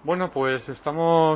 Bueno, pues estamos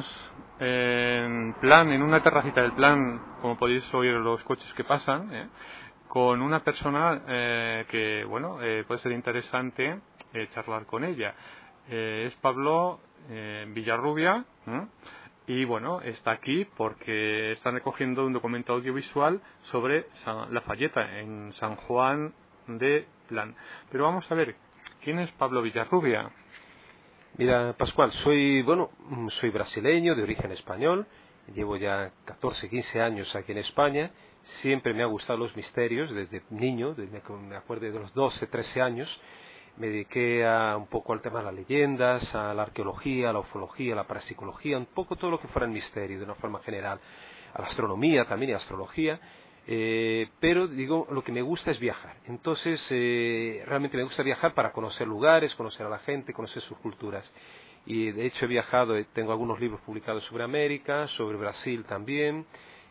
en plan, en una terracita del plan, como podéis oír los coches que pasan, con una persona que, bueno, puede ser interesante charlar con ella. Es Pablo Villarrubia, y bueno, está aquí porque están recogiendo un documento audiovisual sobre Lafayette, en San Juan de Plan. Pero vamos a ver, ¿quién es Pablo Villarrubia? Mira, Pascual, soy brasileño de origen español, llevo ya 14, 15 años aquí en España, siempre me han gustado los misterios desde niño, desde que me acuerdo de los 12, 13 años, me dediqué un poco al tema de las leyendas, a la arqueología, a la ufología, a la parapsicología, un poco todo lo que fuera el misterio de una forma general, a la astronomía también y astrología. Pero digo, lo que me gusta es viajar. Entonces, realmente me gusta viajar para conocer lugares, conocer a la gente, conocer sus culturas. Y de hecho he viajado, tengo algunos libros publicados sobre América, sobre Brasil también.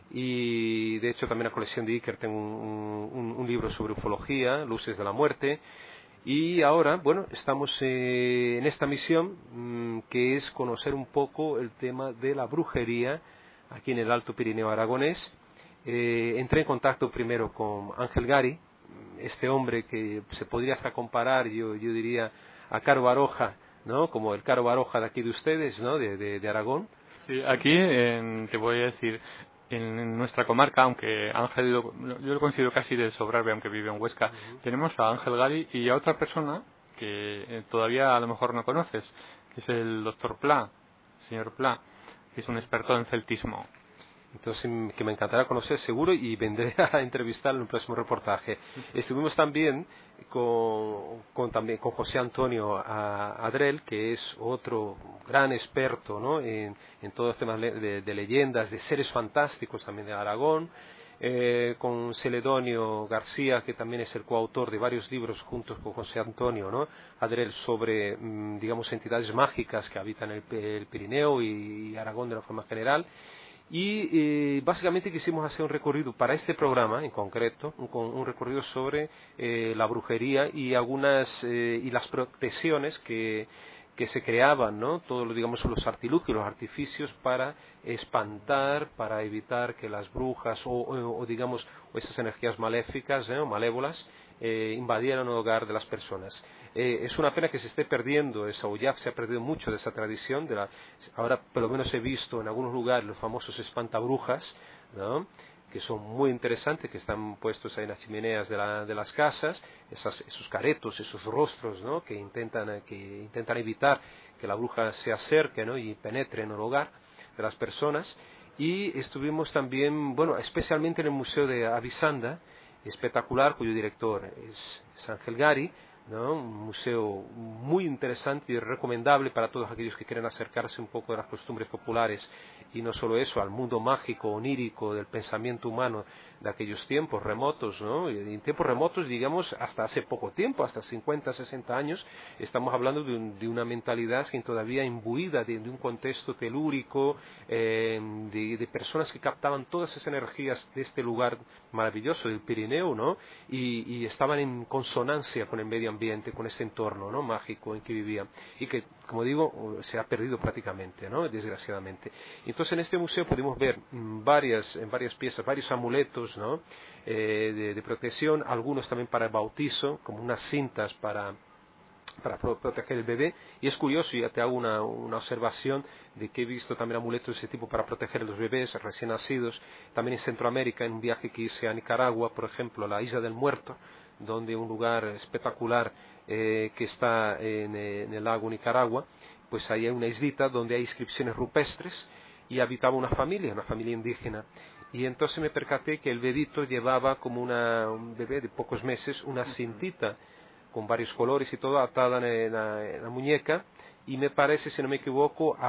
Y de hecho también en la colección de Iker tengo un libro sobre ufología, Luces de la Muerte. Y ahora, bueno, estamos en esta misión que es conocer un poco el tema de la brujería aquí en el Alto Pirineo aragonés. Entré en contacto primero con Ángel Gari, este hombre que se podría hasta comparar, yo diría, a Caro Baroja, ¿no? Como el Caro Baroja de aquí de ustedes, ¿no? De Aragón. Sí, aquí te voy a decir, en nuestra comarca, aunque Ángel, yo lo considero casi de Sobrarbe, aunque vive en Huesca, Ujú. tenemos a Ángel Gali y a otra persona que todavía a lo mejor no conoces, que es el doctor Pla, señor Pla, que es un experto en celtismo. Entonces, que me encantará conocer seguro y vendré a entrevistarlo en un próximo reportaje. Estuvimos también también con José Antonio Adrel, que es otro gran experto, ¿no? en todos los temas de leyendas, de seres fantásticos también de Aragón, con Celedonio García, que también es el coautor de varios libros juntos con José Antonio, ¿no? Adrel sobre, digamos, entidades mágicas que habitan el Pirineo y Aragón de una forma general. Y básicamente quisimos hacer un recorrido para este programa en concreto, un recorrido sobre la brujería y algunas y las protecciones que se creaban, ¿no? Todos, digamos, los artilugios, los artificios para espantar, para evitar que las brujas o digamos, o esas energías maléficas, o malévolas, invadieran el hogar de las personas. Es una pena que se esté perdiendo esa, o ya se ha perdido mucho de esa tradición. Ahora, por lo menos he visto en algunos lugares los famosos espantabrujas, ¿no? Que son muy interesantes, que están puestos ahí en las chimeneas de las casas, esos caretos, esos rostros, ¿no? Que intentan evitar que la bruja se acerque, ¿no? Y penetre en el hogar de las personas. Y estuvimos también, bueno, especialmente en el Museo de Avisanda, espectacular, cuyo director es Ángel Gari, ¿no? Un museo muy interesante y recomendable para todos aquellos que quieren acercarse un poco de las costumbres populares y no solo eso, al mundo mágico, onírico del pensamiento humano de aquellos tiempos remotos, ¿no? Y en tiempos remotos, digamos, hasta hace poco tiempo, hasta 50, 60 años, estamos hablando de una mentalidad que todavía imbuida de un contexto telúrico, de personas que captaban todas esas energías de este lugar maravilloso del Pirineo, ¿no? Y estaban en consonancia con el medio ambiente, con ese entorno, ¿no? Mágico en que vivían y que, como digo, se ha perdido prácticamente, ¿no? Desgraciadamente. Entonces en este museo pudimos ver en varias piezas, varios amuletos, ¿no? De protección, algunos también para el bautizo, como unas cintas para proteger el bebé. Y es curioso, ya te hago una observación de que he visto también amuletos de ese tipo para proteger a los bebés recién nacidos, también en Centroamérica, en un viaje que hice a Nicaragua, por ejemplo, a la Isla del Muerto, donde un lugar espectacular que está en el lago Nicaragua, pues ahí hay una islita donde hay inscripciones rupestres y habitaba una familia indígena. Y entonces me percaté que el bebito llevaba como un bebé de pocos meses, una cintita con varios colores y todo atada en la muñeca, y me parece, si no me equivoco,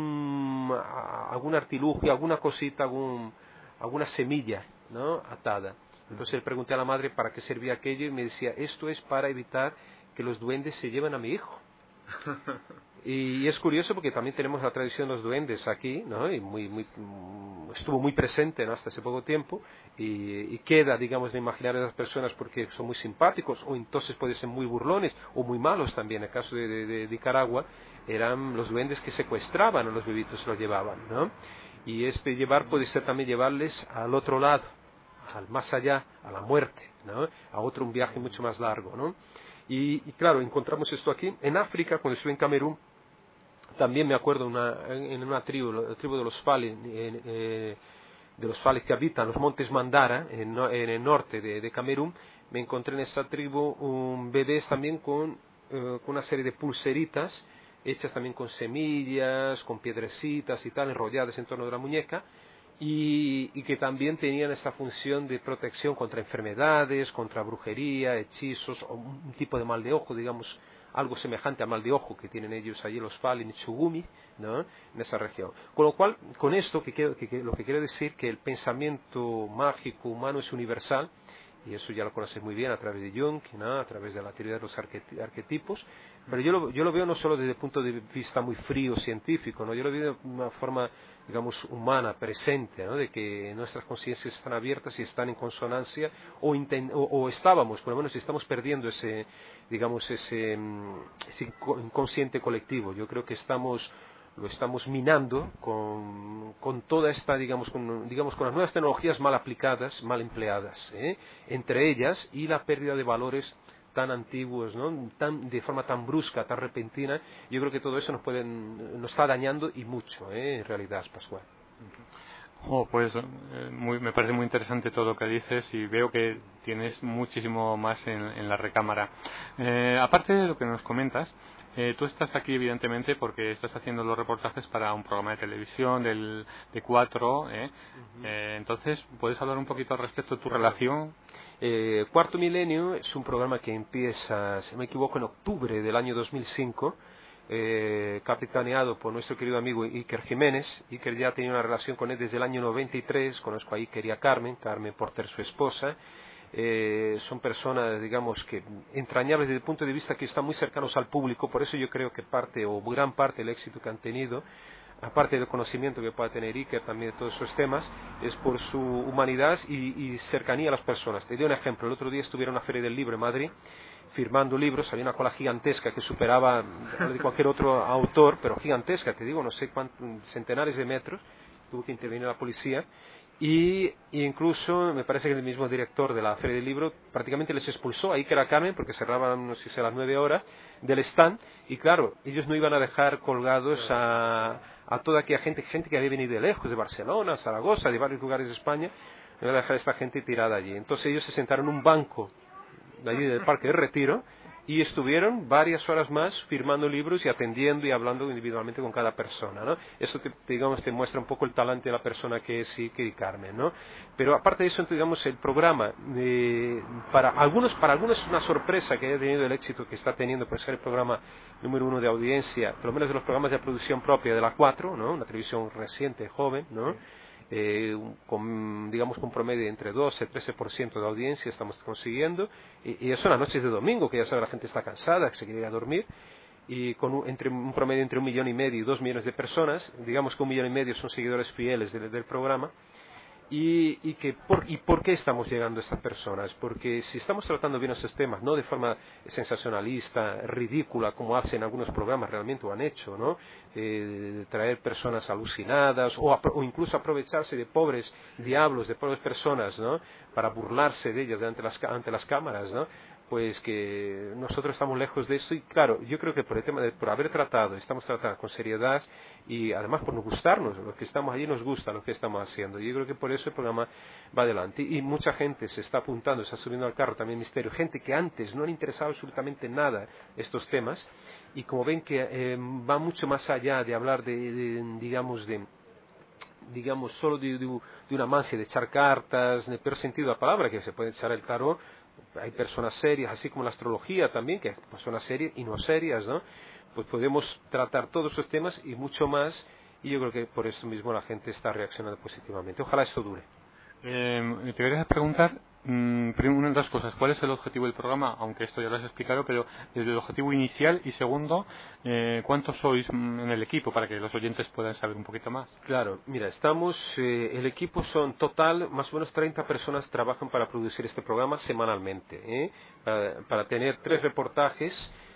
algún artilugio, alguna cosita, alguna semilla, ¿no? Atada. Entonces le pregunté a la madre para qué servía aquello y me decía, esto es para evitar que los duendes se lleven a mi hijo. Y es curioso porque también tenemos la tradición de los duendes aquí, ¿no? Y estuvo muy presente, ¿no? Hasta hace poco tiempo y queda, digamos, en el imaginario de las personas porque son muy simpáticos o entonces pueden ser muy burlones o muy malos también. En el caso de Nicaragua eran los duendes que secuestraban a los bebitos, se los llevaban, ¿no? Y este llevar puede ser también llevarles al otro lado, al más allá, a la muerte, ¿no? A otro, un viaje mucho más largo, ¿no? Y claro, encontramos esto aquí. En África, cuando estuve en Camerún, también me acuerdo en una tribu, la tribu de los Fali, que habitan los montes Mandara, en el norte de Camerún, me encontré en esa tribu un bebés también con una serie de pulseritas, hechas también con semillas, con piedrecitas y tal, enrolladas en torno de la muñeca, y que también tenían esta función de protección contra enfermedades, contra brujería, hechizos, o un tipo de mal de ojo, digamos, algo semejante a mal de ojo que tienen ellos allí los Fali en Chugumi, ¿no? En esa región. Con lo cual, con esto lo que quiero decir que el pensamiento mágico humano es universal, y eso ya lo conoces muy bien a través de Jung, ¿no? A través de la teoría de los arquetipos, pero yo lo veo no solo desde el punto de vista muy frío, científico, ¿no? Yo lo veo de una forma, digamos, humana, presente, ¿no? De que nuestras conciencias están abiertas y están en consonancia, o estábamos, por lo menos estamos perdiendo ese, digamos, ese inconsciente colectivo. Yo creo que lo estamos minando con toda esta, digamos, con las nuevas tecnologías mal aplicadas, mal empleadas, entre ellas y la pérdida de valores tan antiguos, ¿no? De forma tan brusca, tan repentina. Yo creo que todo eso nos está dañando y mucho, en realidad, Pascual. Pues me parece muy interesante todo lo que dices y veo que tienes muchísimo más en la recámara. Aparte de lo que nos comentas, tú estás aquí evidentemente porque estás haciendo los reportajes para un programa de televisión de 4. Entonces, ¿puedes hablar un poquito al respecto de tu relación? Cuarto Milenio es un programa que empieza, si no me equivoco, en octubre del año 2005, capitaneado por nuestro querido amigo Iker Jiménez. Iker ya tenía una relación con él desde el año 93, conozco a Iker y a Carmen Porter, su esposa. Son personas, digamos, que entrañables desde el punto de vista que están muy cercanos al público, por eso yo creo que parte o gran parte del éxito que han tenido, aparte del conocimiento que pueda tener Iker también de todos esos temas, es por su humanidad y cercanía a las personas. Te doy un ejemplo: el otro día estuvieron en la Feria del Libro en Madrid firmando libros, había una cola gigantesca que superaba de cualquier otro autor, pero gigantesca, te digo, no sé cuántos, centenares de metros, tuvo que intervenir la policía. Y incluso me parece que el mismo director de la Feria del Libro prácticamente les expulsó a Iker y a Carmen porque cerraban, no sé si a las 9 horas del stand, y claro, ellos no iban a dejar colgados a toda aquella gente que había venido de lejos, de Barcelona, Zaragoza, de varios lugares de España, no iban a dejar a esta gente tirada allí. Entonces ellos se sentaron en un banco de allí del Parque de Retiro y estuvieron varias horas más firmando libros y atendiendo y hablando individualmente con cada persona, ¿no? Eso digamos te muestra un poco el talante de la persona que es Iker y Carmen, ¿no? Pero aparte de eso, digamos, el programa para algunos es una sorpresa que haya tenido el éxito que está teniendo por ser el programa número 1 de audiencia, por lo menos de los programas de producción propia de la 4, ¿no? Una televisión reciente, joven, ¿no? Digamos con promedio entre 12 y 13% de audiencia estamos consiguiendo, y eso en las noches de domingo, que ya sabe, la gente está cansada, que se quiere ir a dormir, y con un promedio entre 1,5 millones y 2 millones de personas. Digamos que 1,5 millones son seguidores fieles del programa. ¿Y por qué estamos llegando a estas personas? Porque si estamos tratando bien esos temas, no de forma sensacionalista, ridícula, como hacen algunos programas realmente o han hecho, ¿no? De traer personas alucinadas o incluso aprovecharse de pobres diablos, de pobres personas, ¿no? Para burlarse de ellas ante las cámaras, ¿no? Pues que nosotros estamos lejos de eso. Y claro, yo creo que por haber estamos tratando con seriedad y además por no gustarnos, los que estamos allí nos gusta lo que estamos haciendo. Yo creo que por eso el programa va adelante y mucha gente se está apuntando, se está subiendo al carro también Misterio, gente que antes no han interesado absolutamente nada estos temas, y como ven que va mucho más allá de hablar digamos solo de una mancia de echar cartas, en el peor sentido de la palabra, que se puede echar el tarot. Hay personas serias, así como la astrología también, que hay personas serias y no serias, ¿no? Pues podemos tratar todos esos temas y mucho más, y yo creo que por eso mismo la gente está reaccionando positivamente. Ojalá esto dure. Te quería preguntar, Una de las cosas, ¿cuál es el objetivo del programa? Aunque esto ya lo has explicado, pero el objetivo inicial y segundo, ¿cuántos sois en el equipo para que los oyentes puedan saber un poquito más? Claro, mira, estamos, el equipo son total, más o menos 30 personas trabajan para producir este programa semanalmente, para tener 3 reportajes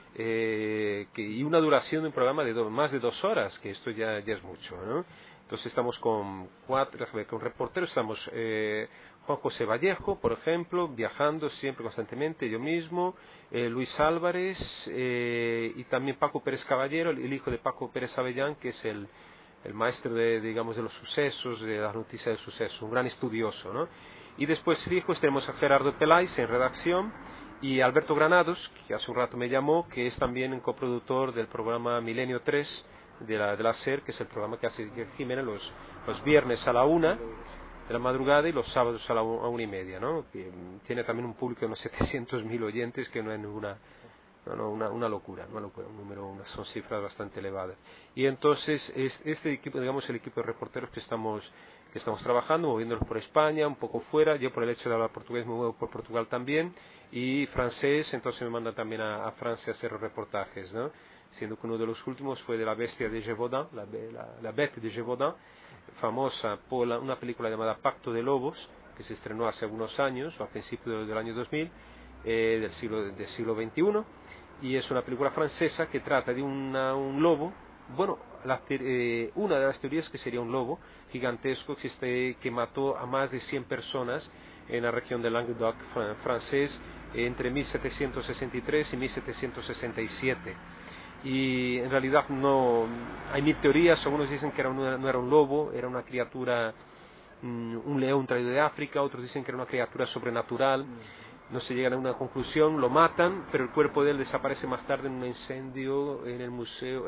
y una duración de un programa de más de 2 horas, que esto ya es mucho, ¿no? Entonces estamos con reporteros, estamos Juan José Vallejo, por ejemplo, viajando siempre constantemente, yo mismo, Luis Álvarez y también Paco Pérez Caballero, el hijo de Paco Pérez Avellán, que es el maestro digamos, de los sucesos, de las noticias de sucesos, un gran estudioso, ¿no? Y después fijos tenemos a Gerardo Peláez en redacción y Alberto Granados, que hace un rato me llamó, que es también un coproductor del programa Milenio 3 de la SER, que es el programa que hace Jimena los viernes a la 1 de la madrugada y los sábados a la 1:30, ¿no? Que tiene también un público de unos 700.000 oyentes, que no es ninguna... una locura, son cifras bastante elevadas. Y entonces este equipo, digamos, el equipo de reporteros que estamos trabajando, moviéndolos por España, un poco fuera. Yo, por el hecho de hablar portugués, me muevo por Portugal también, y francés, entonces me mandan también a Francia a hacer reportajes, ¿no? Siendo que uno de los últimos fue de la bestia de Gévaudan, la Bête de Gévaudan, famosa por una película llamada Pacto de Lobos, que se estrenó hace algunos años, o a principios del año 2000, del siglo XXI, y es una película francesa que trata de un lobo. Bueno, una de las teorías que sería un lobo gigantesco que mató a más de 100 personas en la región del Languedoc francés entre 1763 y 1767. Y en realidad no hay mil teorías. Algunos dicen que no era un lobo, era una criatura, un león traído de África. Otros dicen que era una criatura sobrenatural. No se llegan a una conclusión, lo matan, pero el cuerpo de él desaparece más tarde en un incendio en el museo,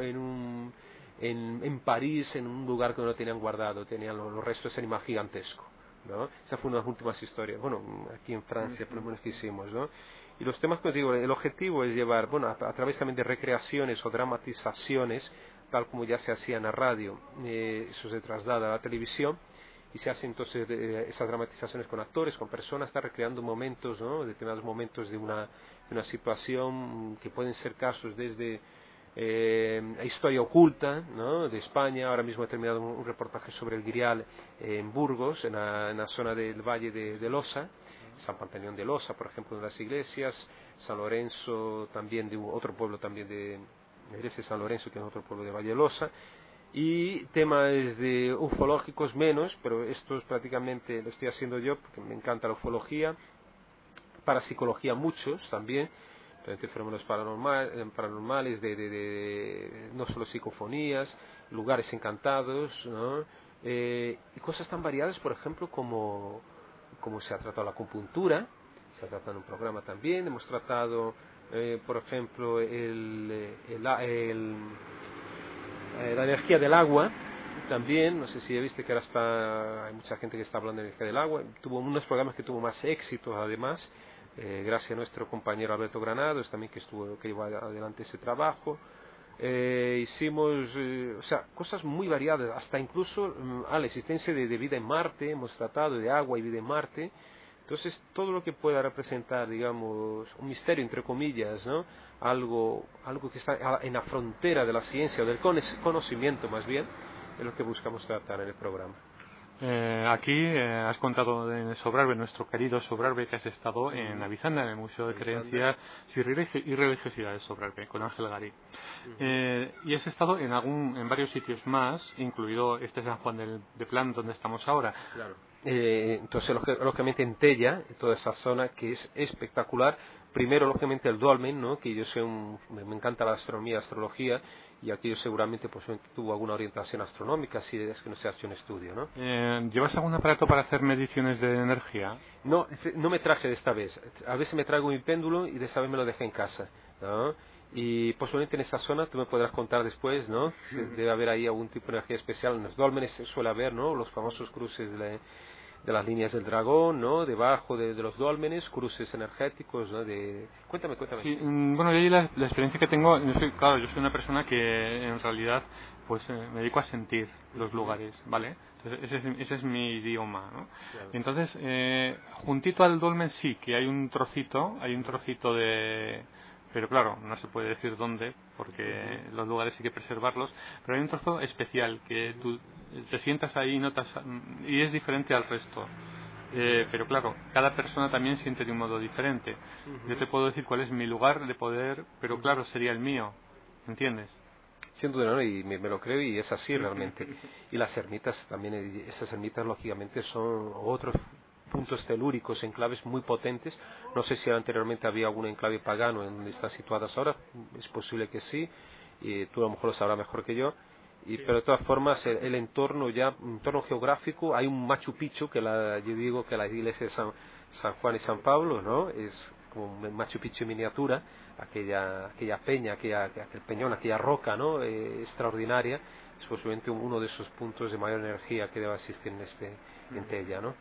en París, en un lugar que no lo tenían guardado, tenían los restos de ese animal gigantesco, ¿no? Esa fue una de las últimas historias, bueno, aquí en Francia, por lo menos que hicimos, ¿no? Y los temas que os digo, el objetivo es llevar, bueno, a través también de recreaciones o dramatizaciones, tal como ya se hacía en la radio, eso se traslada a la televisión, y se hacen entonces esas dramatizaciones con actores, con personas, está recreando momentos, ¿no? Determinados momentos de una situación, que pueden ser casos desde historia oculta, ¿no? De España. Ahora mismo he terminado un reportaje sobre el Grial en Burgos, en la zona del Valle de Losa, San Pantaleón de Losa, por ejemplo, de las iglesias, San Lorenzo también, de otro pueblo también de la iglesia de San Lorenzo, que es otro pueblo de Valle de Losa. Y temas de ufológicos menos, pero estos prácticamente lo estoy haciendo yo porque me encanta la ufología. Parapsicología muchos también, fenómenos paranormales, no solo psicofonías, lugares encantados, ¿no? Y cosas tan variadas, por ejemplo, como se ha tratado la acupuntura, se ha tratado en un programa también. Hemos tratado, por ejemplo, la energía del agua también. No sé si viste que ahora hay mucha gente que está hablando de energía del agua. Tuvo unos programas que tuvo más éxito, además, gracias a nuestro compañero Alberto Granados también, que llevó adelante ese trabajo. Hicimos cosas muy variadas, hasta incluso la existencia de vida en Marte. Hemos tratado de agua y vida en Marte. Entonces, todo lo que pueda representar, digamos, un misterio, entre comillas, ¿no? Algo que está en la frontera de la ciencia o del conocimiento, más bien, es lo que buscamos tratar en el programa. Aquí has contado de Sobrarbe, nuestro querido Sobrarbe, que has estado en Avizanda, en el Museo de Creencias y Religiosidad de Sobrarbe, con Ángel Garí. Y has estado en varios sitios más, incluido este San Juan de Plan, donde estamos ahora. Claro. Entonces, lógicamente en Tella, toda esa zona que es espectacular. Primero, lógicamente, el dolmen, ¿no? Que yo me encanta la astronomía, astrología, y aquí yo seguramente pues tuvo alguna orientación astronómica, si es que no se hace un estudio, ¿no? ¿Llevas algún aparato para hacer mediciones de energía? No me traje de esta vez. A veces me traigo mi péndulo y de esta vez me lo dejé en casa, ¿no? Y posiblemente en esa zona tú me podrás contar después, ¿no? Debe haber ahí algún tipo de energía especial. En los dólmenes se suele haber, ¿no? Los famosos cruces de las líneas del dragón, ¿no? Debajo de los dólmenes, cruces energéticos, ¿no? Cuéntame. Sí, bueno, yo la experiencia que tengo, yo soy una persona que en realidad pues me dedico a sentir los lugares, ¿vale? Entonces, ese es mi idioma, ¿no? Claro. Entonces, juntito al dolmen sí, que hay un trocito de... Pero claro, no se puede decir dónde, porque los lugares hay que preservarlos, pero hay un trozo especial que tú te sientas ahí y notas, y es diferente al resto. Pero claro, cada persona también siente de un modo diferente. Yo te puedo decir cuál es mi lugar de poder, pero claro, sería el mío, ¿entiendes? Sin duda, ¿no? Y me lo creo y es así realmente. Y las ermitas también, esas ermitas lógicamente son otros puntos telúricos, enclaves muy potentes. No sé si anteriormente había algún enclave pagano en donde están situadas ahora, es posible que sí, y tú a lo mejor lo sabrás mejor que yo. Pero de todas formas el entorno entorno geográfico, hay un Machu Picchu yo digo que la iglesia de San Juan y San Pablo, ¿no? Es como un Machu Picchu en miniatura, aquella peña, aquel peñón, aquella roca, ¿no? Extraordinaria, es posiblemente uno de esos puntos de mayor energía que deba existir en Tella, ¿no?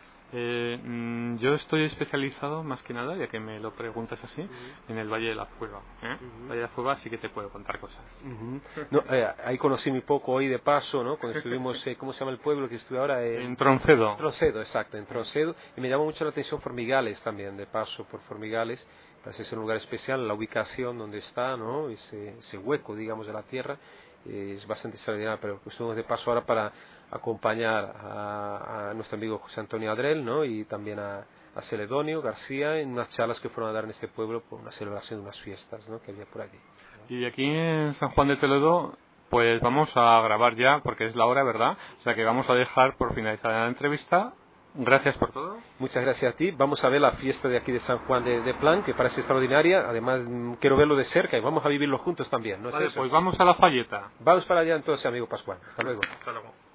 Yo estoy especializado más que nada, ya que me lo preguntas así, en el Valle de la Fueva. El Valle de la Fueva sí que te puedo contar cosas. No, ahí conocí muy poco hoy de paso, ¿no? Cuando estuvimos, ¿cómo se llama el pueblo que estuve ahora? En Troncedo. Troncedo, exacto, en Troncedo. Y me llamó mucho la atención Formigales también, de paso por Formigales. Parece ser un lugar especial, la ubicación donde está, ¿no? Ese hueco, digamos, de la tierra. Es bastante extraordinario, pero estuvimos de paso ahora para acompañar a nuestro amigo José Antonio Adrel, ¿no? Y también a Celedonio García en unas charlas que fueron a dar en este pueblo por una celebración de unas fiestas, ¿no? Que había por allí. Y aquí en San Juan de Toledo, pues vamos a grabar ya, porque es la hora, ¿verdad? O sea que vamos a dejar por finalizar la entrevista. Gracias por todo. Muchas gracias a ti. Vamos a ver la fiesta de aquí de San Juan de Plan, que parece extraordinaria. Además, quiero verlo de cerca y vamos a vivirlo juntos también, ¿no es Vale, eso? pues vamos a la Falleta. Vamos para allá entonces, amigo Pascual. Hasta luego. Hasta luego.